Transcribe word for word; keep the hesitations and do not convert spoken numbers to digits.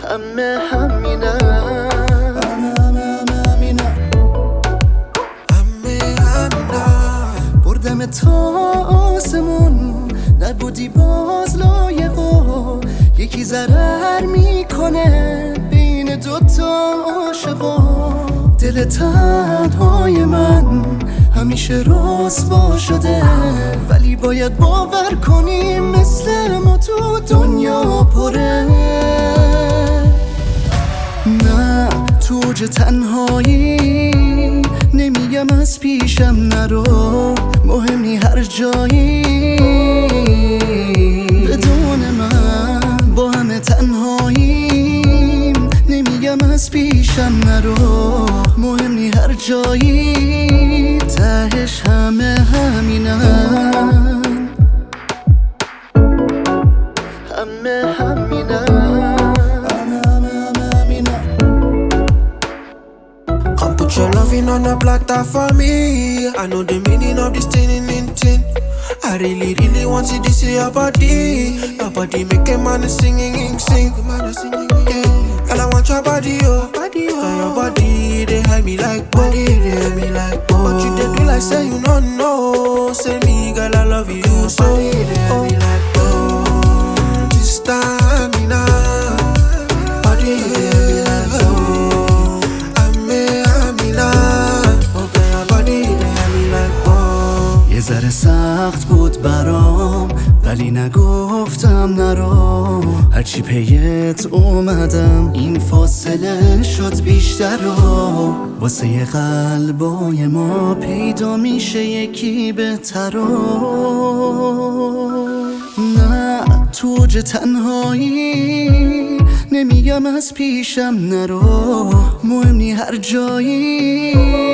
همه همینه همه همه همه همینه همه همینه بردم تا آسمون نبودی باز لایقا یکی ضرر میکنه بین دوتا عاشقا دل تنهای من همیشه رسوا شده ولی باید باور کنی مثل ما تو دنیا پره نه تو اوج تنهایی نمیگم از پیشم نرو مهم نی هر جایی بدون من با همه تنهاییم نمیگم از پیشم نرو مهم نی هر جایی تهش همه همینن همه همینه Come put your loving on a platter for me. I know the meaning of this thing in in tin. I really, really want to see your body. Your body make a man singing, sing. Yeah. Girl, I want your body, oh. Body, oh. Your body, they hide me like body, they hide me like oh. But you they do like say you don't know. Say me, girl, I love you your so. Body, they hide me like oh. This time, me now. Body, they hide me like oh. یه ذره سخت بود برام ولی نگفتم نرو هرچی پیت اومدم این فاصله شد بیشتر و واسه یه قلبای ما پیدا میشه یکی بهتر نه تو اوج تنهایی نمیگم از پیشم نرو مهم نی هر جایی